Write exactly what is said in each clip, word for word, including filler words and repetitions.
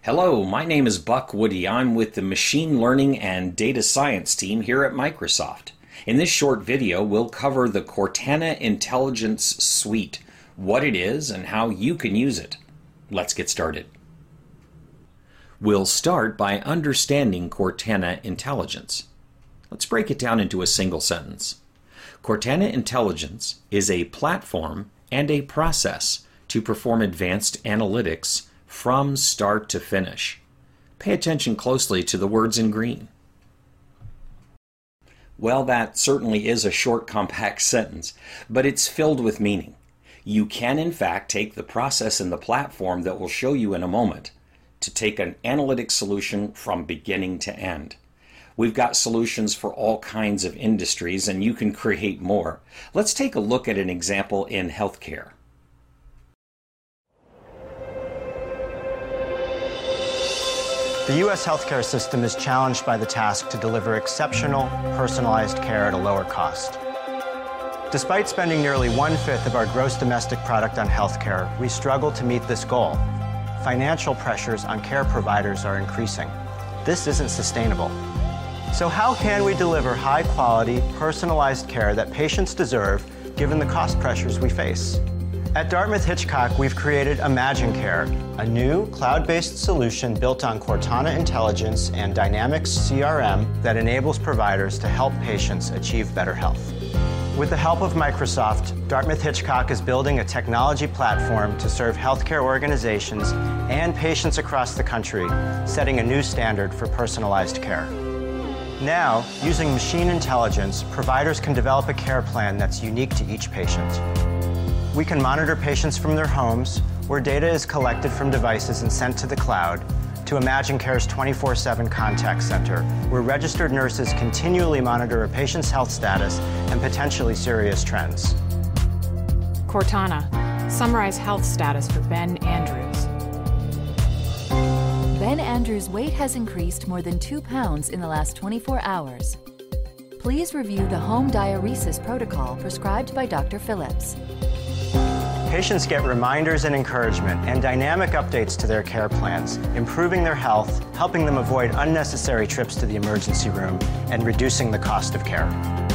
Hello, my name is Buck Woody. I'm with the Machine Learning and Data Science team here at Microsoft. In this short video, we'll cover the Cortana Intelligence Suite, what it is and how you can use it. Let's get started. We'll start by understanding Cortana Intelligence. Let's break it down into a single sentence. Cortana Intelligence is a platform and a process to perform advanced analytics from start to finish. Pay attention closely to the words in green. Well, that certainly is a short, compact sentence, but it's filled with meaning. You can, in fact, take the process and the platform that we'll show you in a moment to take an analytic solution from beginning to end. We've got solutions for all kinds of industries, and you can create more. Let's take a look at an example in healthcare. The U S healthcare system is challenged by the task to deliver exceptional, personalized care at a lower cost. Despite spending nearly one-fifth of our gross domestic product on healthcare, we struggle to meet this goal. Financial pressures on care providers are increasing. This isn't sustainable. So how can we deliver high-quality, personalized care that patients deserve given the cost pressures we face? At Dartmouth Hitchcock, we've created ImagineCare, a new cloud-based solution built on Cortana Intelligence and Dynamics C R M that enables providers to help patients achieve better health. With the help of Microsoft, Dartmouth Hitchcock is building a technology platform to serve healthcare organizations and patients across the country, setting a new standard for personalized care. Now, using machine intelligence, providers can develop a care plan that's unique to each patient. We can monitor patients from their homes, where data is collected from devices and sent to the cloud, to ImagineCare's twenty-four seven contact center, where registered nurses continually monitor a patient's health status and potentially serious trends. Cortana, summarize health status for Ben Andrews. Ben Andrews' weight has increased more than two pounds in the last twenty-four hours. Please review the home diuresis protocol prescribed by Doctor Phillips. Patients get reminders and encouragement and dynamic updates to their care plans, improving their health, helping them avoid unnecessary trips to the emergency room, and reducing the cost of care.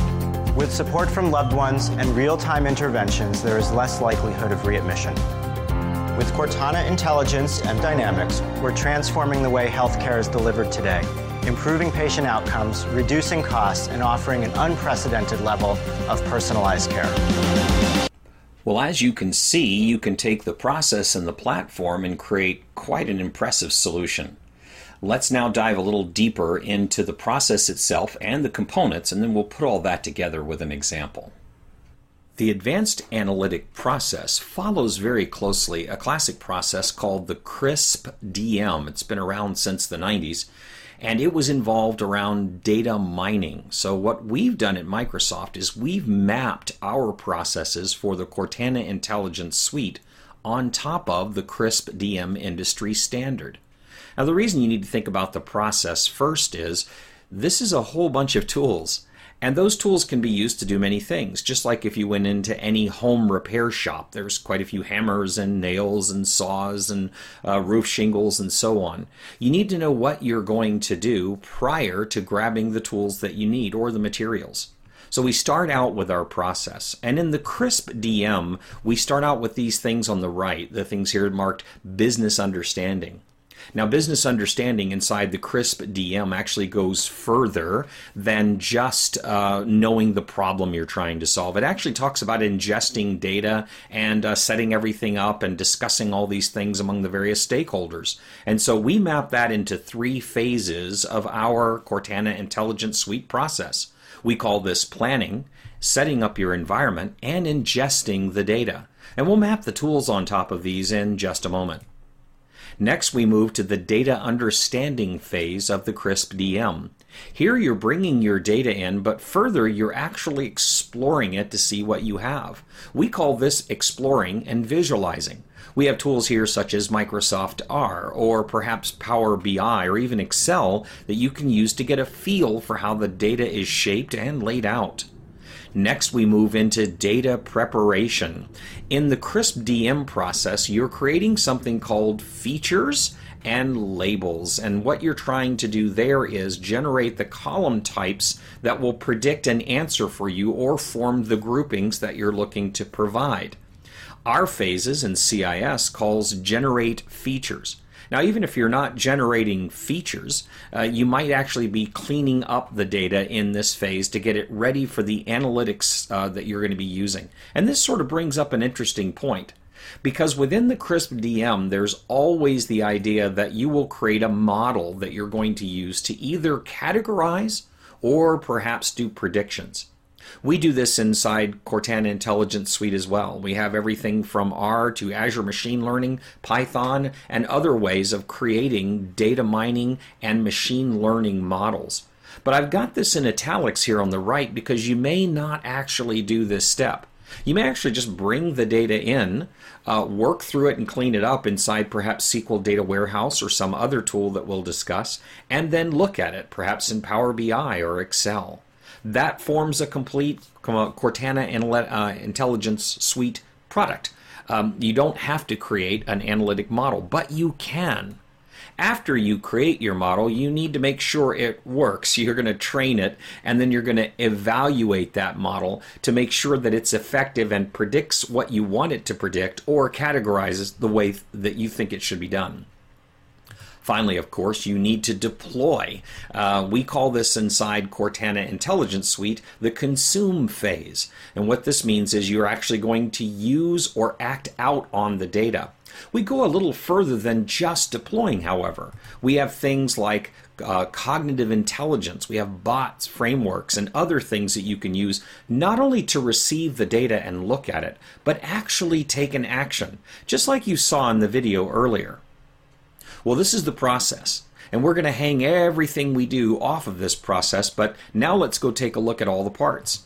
With support from loved ones and real-time interventions, there is less likelihood of readmission. With Cortana Intelligence and Dynamics, we're transforming the way healthcare is delivered today, improving patient outcomes, reducing costs, and offering an unprecedented level of personalized care. Well, as you can see, you can take the process and the platform and create quite an impressive solution. Let's now dive a little deeper into the process itself and the components, and then we'll put all that together with an example. The advanced analytic process follows very closely a classic process called the CRISP D M. It's been around since the nineties, and it was involved around data mining. So what we've done at Microsoft is we've mapped our processes for the Cortana Intelligence Suite on top of the CRISP D M industry standard. Now, the reason you need to think about the process first is this is a whole bunch of tools. And those tools can be used to do many things. Just like if you went into any home repair shop, there's quite a few hammers and nails and saws and uh, roof shingles and so on. You need to know what you're going to do prior to grabbing the tools that you need or the materials. So we start out with our process. And in the CRISP D M, we start out with these things on the right, the things here marked business understanding. Now, business understanding inside the CRISP D M actually goes further than just uh, knowing the problem you're trying to solve. It actually talks about ingesting data and uh, setting everything up and discussing all these things among the various stakeholders. And so we map that into three phases of our Cortana Intelligence Suite process. We call this planning, setting up your environment, and ingesting the data. And we'll map the tools on top of these in just a moment. Next, we move to the data understanding phase of the CRISP D M. Here you're bringing your data in, but further you're actually exploring it to see what you have. We call this exploring and visualizing. We have tools here such as Microsoft R or perhaps Power B I or even Excel that you can use to get a feel for how the data is shaped and laid out. Next, we move into data preparation. In the CRISP D M process, you're creating something called features and labels. And what you're trying to do there is generate the column types that will predict an answer for you or form the groupings that you're looking to provide. R phases in C I S calls generate features. Now, even if you're not generating features, uh, you might actually be cleaning up the data in this phase to get it ready for the analytics uh, that you're going to be using. And this sort of brings up an interesting point, because within the CRISP D M, there's always the idea that you will create a model that you're going to use to either categorize or perhaps do predictions. We do this inside Cortana Intelligence Suite as well. We have everything from R to Azure Machine Learning, Python, and other ways of creating data mining and machine learning models. But I've got this in italics here on the right because you may not actually do this step. You may actually just bring the data in, uh, work through it and clean it up inside perhaps S Q L Data Warehouse or some other tool that we'll discuss, and then look at it perhaps in Power B I or Excel. That forms a complete Cortana Intelligence Suite product. Um, you don't have to create an analytic model, but you can. After you create your model, you need to make sure it works. You're going to train it, and then you're going to evaluate that model to make sure that it's effective and predicts what you want it to predict or categorizes the way that you think it should be done. Finally, of course, you need to deploy. Uh, we call this inside Cortana Intelligence Suite the consume phase. And what this means is you're actually going to use or act out on the data. We go a little further than just deploying, however. We have things like uh, cognitive intelligence. We have bots, frameworks, and other things that you can use not only to receive the data and look at it, but actually take an action, just like you saw in the video earlier. Well, this is the process, and we're going to hang everything we do off of this process, but now let's go take a look at all the parts.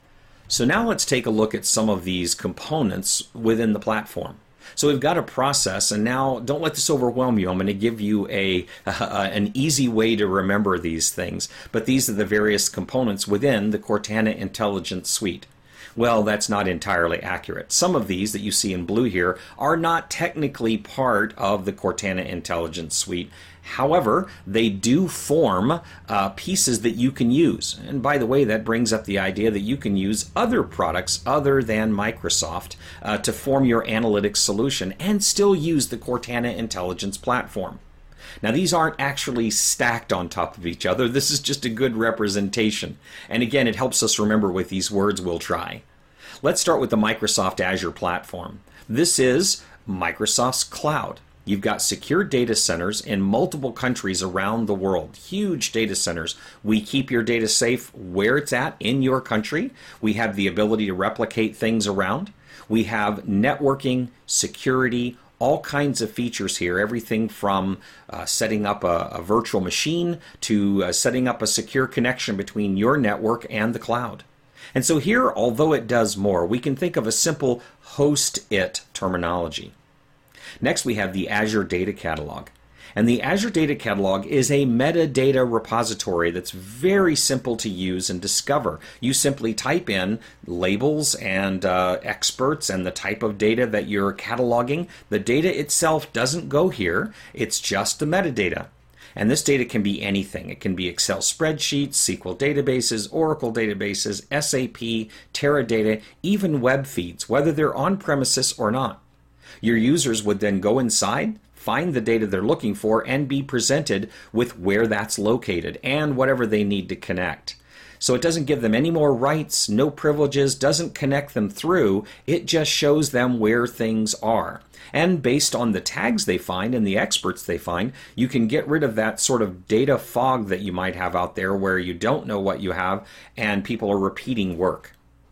So now let's take a look at some of these components within the platform. So we've got a process, and now don't let this overwhelm you. I'm going to give you a, uh, an easy way to remember these things, but these are the various components within the Cortana Intelligence Suite. Well, that's not entirely accurate. Some of these that you see in blue here are not technically part of the Cortana Intelligence Suite. However, they do form uh, pieces that you can use. And by the way, that brings up the idea that you can use other products other than Microsoft uh, to form your analytics solution and still use the Cortana Intelligence platform. Now, these aren't actually stacked on top of each other. This is just a good representation. And again, it helps us remember with these words we'll try. Let's start with the Microsoft Azure platform. This is Microsoft's cloud. You've got secure data centers in multiple countries around the world, huge data centers. We keep your data safe where it's at in your country. We have the ability to replicate things around. We have networking, security, all kinds of features here, everything from uh, setting up a, a virtual machine to uh, setting up a secure connection between your network and the cloud. And so here, although it does more, we can think of a simple host it terminology. Next, we have the Azure Data Catalog. And the Azure Data Catalog is a metadata repository that's very simple to use and discover. You simply type in labels and uh, experts and the type of data that you're cataloging. The data itself doesn't go here. It's just the metadata. And this data can be anything. It can be Excel spreadsheets, S Q L databases, Oracle databases, S A P, Teradata, even web feeds, whether they're on premises or not. Your users would then go inside, find the data they're looking for, and be presented with where that's located and whatever they need to connect. So it doesn't give them any more rights, no privileges, doesn't connect them through. It just shows them where things are. And based on the tags they find and the experts they find, you can get rid of that sort of data fog that you might have out there where you don't know what you have and people are repeating work.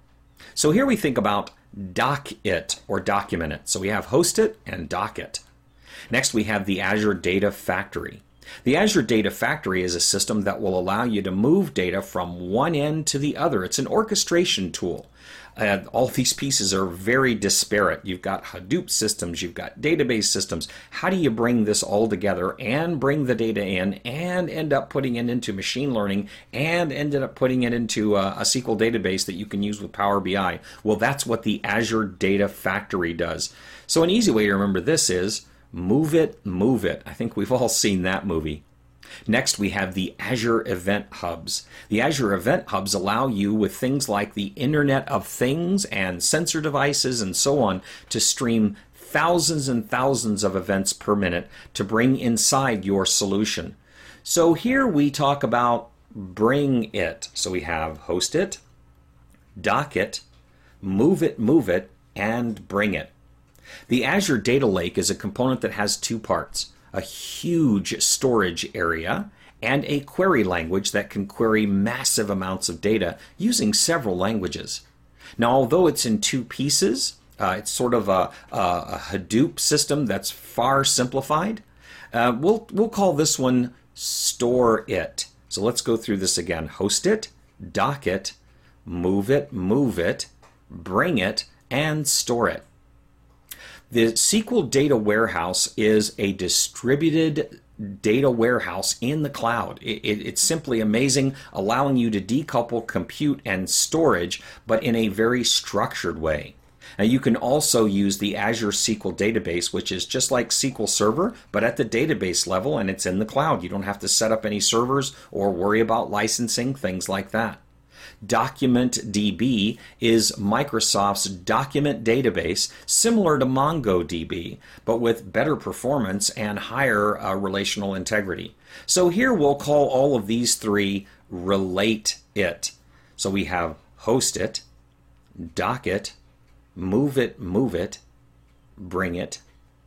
So here we think about doc it or document it. So we have host it and doc it. Next, we have the Azure Data Factory. The Azure Data Factory is a system that will allow you to move data from one end to the other. It's an orchestration tool. Uh, all these pieces are very disparate. You've got Hadoop systems, you've got database systems. How do you bring this all together and bring the data in and end up putting it into machine learning and ended up putting it into a, a S Q L database that you can use with Power B I? Well, that's what the Azure Data Factory does. So an easy way to remember this is Move it, move it. I think we've all seen that movie. Next, we have the Azure Event Hubs. The Azure Event Hubs allow you, with things like the Internet of Things and sensor devices and so on, to stream thousands and thousands of events per minute to bring inside your solution. So here we talk about bring it. So we have host it, dock it, move it, move it, and bring it. The Azure Data Lake is a component that has two parts: a huge storage area and a query language that can query massive amounts of data using several languages. Now, although it's in two pieces, uh, it's sort of a, a, a Hadoop system that's far simplified. Uh, we'll, we'll call this one store it. So let's go through this again. Host it, dock it, move it, move it, bring it, and store it. The S Q L Data Warehouse is a distributed data warehouse in the cloud. It, it, it's simply amazing, allowing you to decouple compute and storage, but in a very structured way. Now, you can also use the Azure S Q L Database, which is just like S Q L Server, but at the database level, and it's in the cloud. You don't have to set up any servers or worry about licensing, things like that. DocumentDB is Microsoft's document database, similar to MongoDB, but with better performance and higher uh, relational integrity. So here we'll call all of these three relate it. So we have host it, dock it, move it, move it, bring it,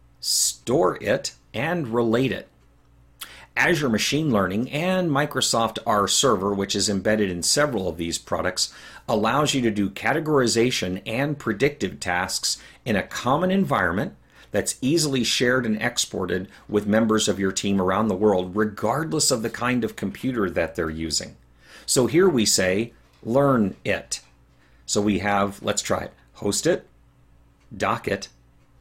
store it, and relate it. Azure Machine Learning and Microsoft R Server, which is embedded in several of these products, allows you to do categorization and predictive tasks in a common environment that's easily shared and exported with members of your team around the world, regardless of the kind of computer that they're using. So here we say, learn it. So we have, let's try it, host it, dock it,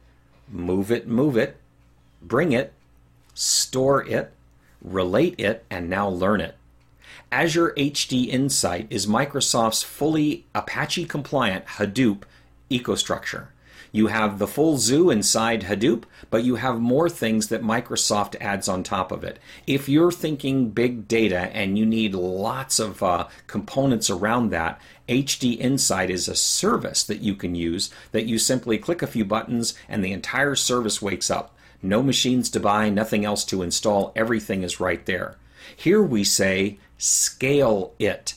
move it, move it, bring it, store it, relate it, and now learn it. Azure H D Insight is Microsoft's fully Apache compliant Hadoop ecostructure. You have the full zoo inside Hadoop, but you have more things that Microsoft adds on top of it. If you're thinking big data and you need lots of uh, components around that, H D Insight is a service that you can use that you simply click a few buttons and the entire service wakes up. No machines to buy, nothing else to install, everything is right there. Here we say, scale it.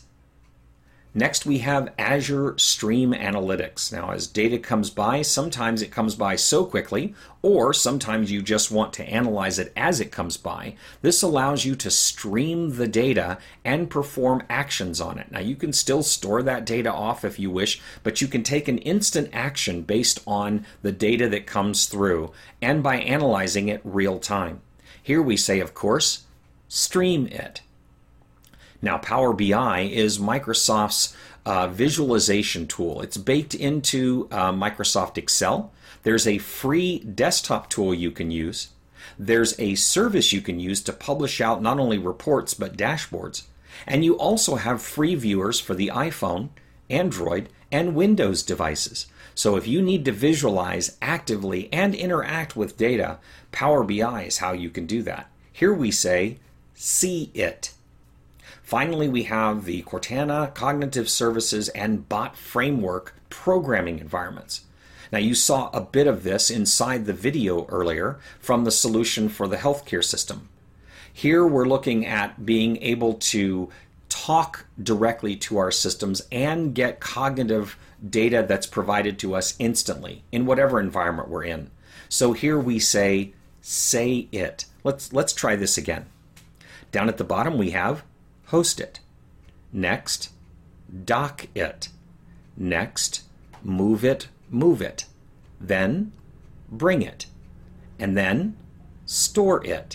Next we have Azure Stream Analytics. Now as data comes by, sometimes it comes by so quickly, or sometimes you just want to analyze it as it comes by. This allows you to stream the data and perform actions on it. Now you can still store that data off if you wish, but you can take an instant action based on the data that comes through and by analyzing it real time. Here we say, of course, stream it. Now, Power B I is Microsoft's uh, visualization tool. It's baked into uh, Microsoft Excel. There's a free desktop tool you can use. There's a service you can use to publish out not only reports but dashboards. And you also have free viewers for the iPhone, Android, and Windows devices. So if you need to visualize actively and interact with data, Power B I is how you can do that. Here we say, see it. Finally, we have the Cortana Cognitive Services and Bot Framework programming environments. Now, you saw a bit of this inside the video earlier from the solution for the healthcare system. Here we're looking at being able to talk directly to our systems and get cognitive data that's provided to us instantly in whatever environment we're in. So here we say, say it. Let's, let's try this again. Down at the bottom we have host it. Next, dock it. Next, move it, move it. Then, bring it. And then, store it.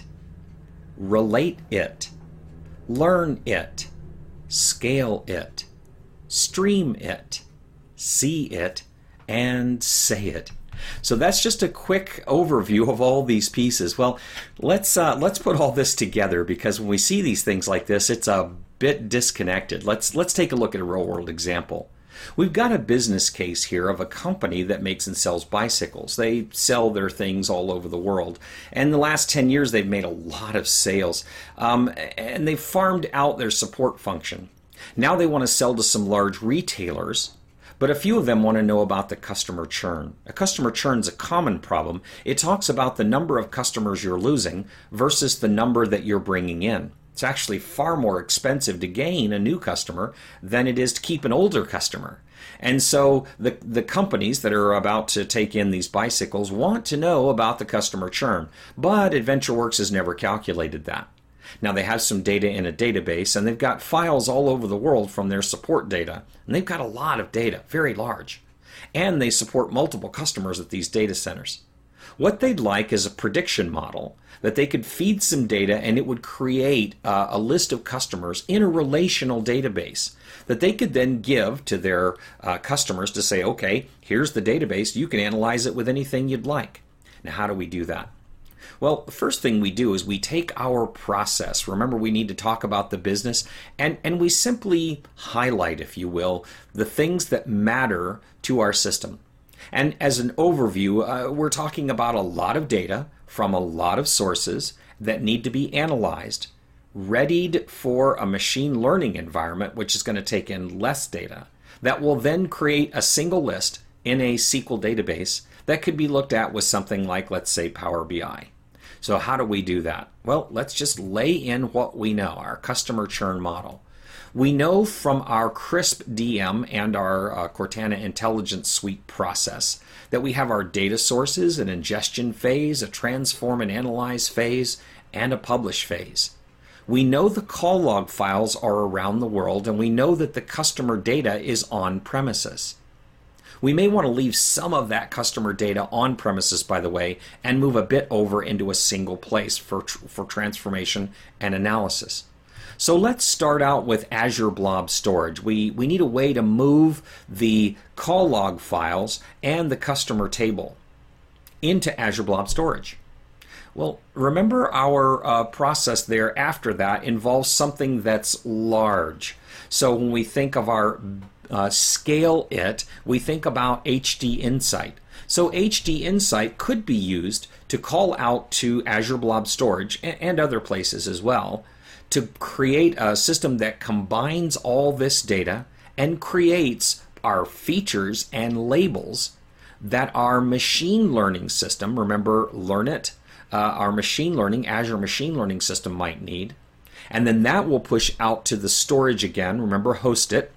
Relate it. Learn it. Scale it. Stream it. See it. And say it. So that's just a quick overview of all these pieces. Well, let's uh, let's put all this together, because when we see these things like this, it's a bit disconnected. Let's let's take a look at a real world example. We've got a business case here of a company that makes and sells bicycles. They sell their things all over the world. And in the last ten years, they've made a lot of sales. Um, and they've farmed out their support function. Now they want to sell to some large retailers, but a few of them want to know about the customer churn. A customer churn is a common problem. It talks about the number of customers you're losing versus the number that you're bringing in. It's actually far more expensive to gain a new customer than it is to keep an older customer. And so the, the companies that are about to take in these bicycles want to know about the customer churn, but AdventureWorks has never calculated that. Now they have some data in a database, and they've got files all over the world from their support data, and they've got a lot of data, very large. And they support multiple customers at these data centers. What they'd like is a prediction model that they could feed some data and it would create uh, a list of customers in a relational database that they could then give to their uh, customers to say, okay, here's the database, you can analyze it with anything you'd like. Now, how do we do that? Well, the first thing we do is we take our process. Remember, we need to talk about the business, and, and we simply highlight, if you will, the things that matter to our system. And as an overview, uh, we're talking about a lot of data from a lot of sources that need to be analyzed, readied for a machine learning environment, which is going to take in less data, that will then create a single list in a S Q L database that could be looked at with something like, let's say, Power B I. So how do we do that? Well, let's just lay in what we know, our customer churn model. We know from our CRISP D M and our uh, Cortana Intelligence Suite process that we have our data sources, an ingestion phase, a transform and analyze phase, and a publish phase. We know the call log files are around the world, and we know that the customer data is on premises. We may want to leave some of that customer data on premises, by the way, and move a bit over into a single place for, for transformation and analysis. So let's start out with Azure Blob Storage. We, we need a way to move the call log files and the customer table into Azure Blob Storage. Well, remember our uh, process there after that involves something that's large. So when we think of our uh, scale it, we think about H D Insight. So H D Insight could be used to call out to Azure Blob Storage and, and other places as well, to create a system that combines all this data and creates our features and labels that our machine learning system, remember Learnit, uh, our machine learning, Azure machine learning system might need. And then that will push out to the storage again, remember host it.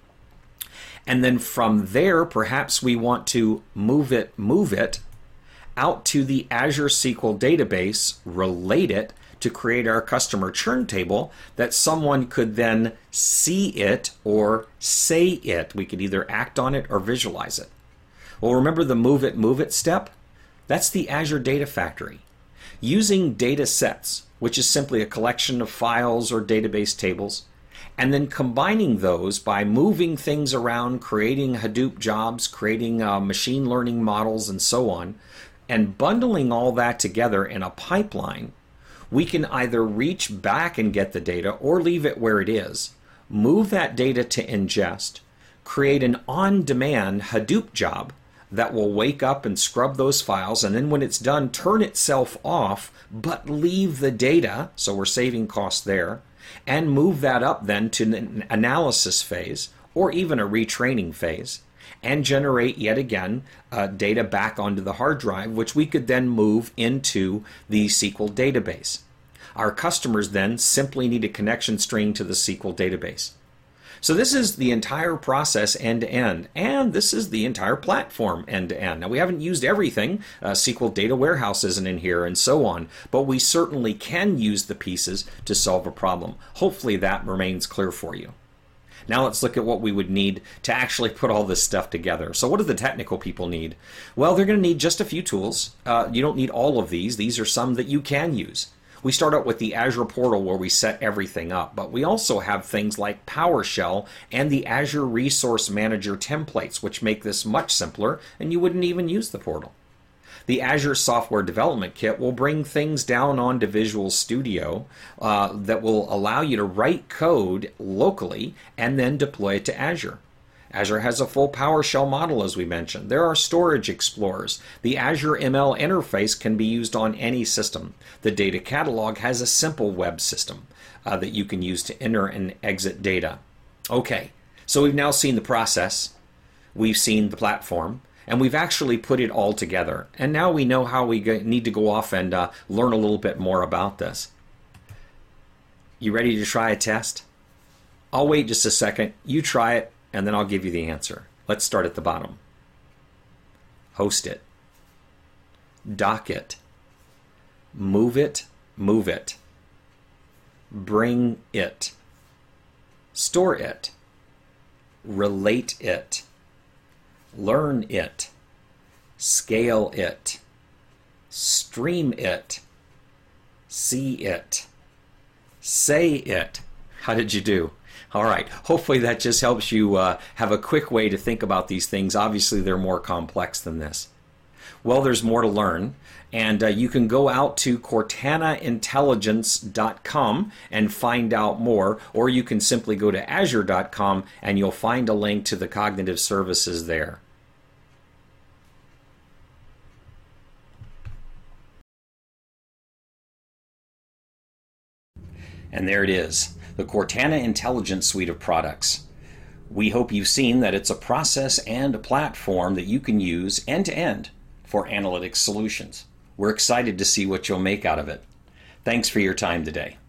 And then from there, perhaps we want to move it, move it out to the Azure S Q L database, relate it, to create our customer churn table that someone could then see it or say it. We could either act on it or visualize it. Well, remember the move it, move it step? That's the Azure Data Factory. Using data sets, which is simply a collection of files or database tables, and then combining those by moving things around, creating Hadoop jobs, creating uh, machine learning models, and so on, and bundling all that together in a pipeline, we can either reach back and get the data or leave it where it is, move that data to ingest, create an on-demand Hadoop job that will wake up and scrub those files, and then when it's done, turn itself off, but leave the data, so we're saving costs there, and move that up then to an analysis phase or even a retraining phase, and generate yet again uh, data back onto the hard drive, which we could then move into the S Q L database. Our customers then simply need a connection string to the S Q L database. So this is the entire process end to end, and this is the entire platform end to end. Now we haven't used everything, uh, S Q L Data Warehouse isn't in here and so on, but we certainly can use the pieces to solve a problem. Hopefully that remains clear for you. Now let's look at what we would need to actually put all this stuff together. So what do the technical people need? Well, they're going to need just a few tools. Uh, you don't need all of these. These are some that you can use. We start out with the Azure portal where we set everything up, but we also have things like PowerShell and the Azure Resource Manager templates, which make this much simpler, and you wouldn't even use the portal. The Azure Software Development Kit will bring things down onto Visual Studio uh, that will allow you to write code locally and then deploy it to Azure. Azure has a full PowerShell model, as we mentioned. There are storage explorers. The Azure M L interface can be used on any system. The data catalog has a simple web system uh, that you can use to enter and exit data. Okay, so we've now seen the process, we've seen the platform, and we've actually put it all together. And now we know how we go, need to go off and uh, learn a little bit more about this. You ready to try a test? I'll wait just a second. You try it, and then I'll give you the answer. Let's start at the bottom. Host it. Dock it. Move it, move it. Bring it. Store it. Relate it. Learn it. Scale it. Stream it. See it. Say it. How did you do? All right. Hopefully that just helps you uh, have a quick way to think about these things. Obviously, they're more complex than this. Well, there's more to learn. And uh, you can go out to Cortana Intelligence dot com and find out more. Or you can simply go to Azure dot com and you'll find a link to the cognitive services there. And there it is, the Cortana Intelligence Suite of products. We hope you've seen that it's a process and a platform that you can use end-to-end for analytics solutions. We're excited to see what you'll make out of it. Thanks for your time today.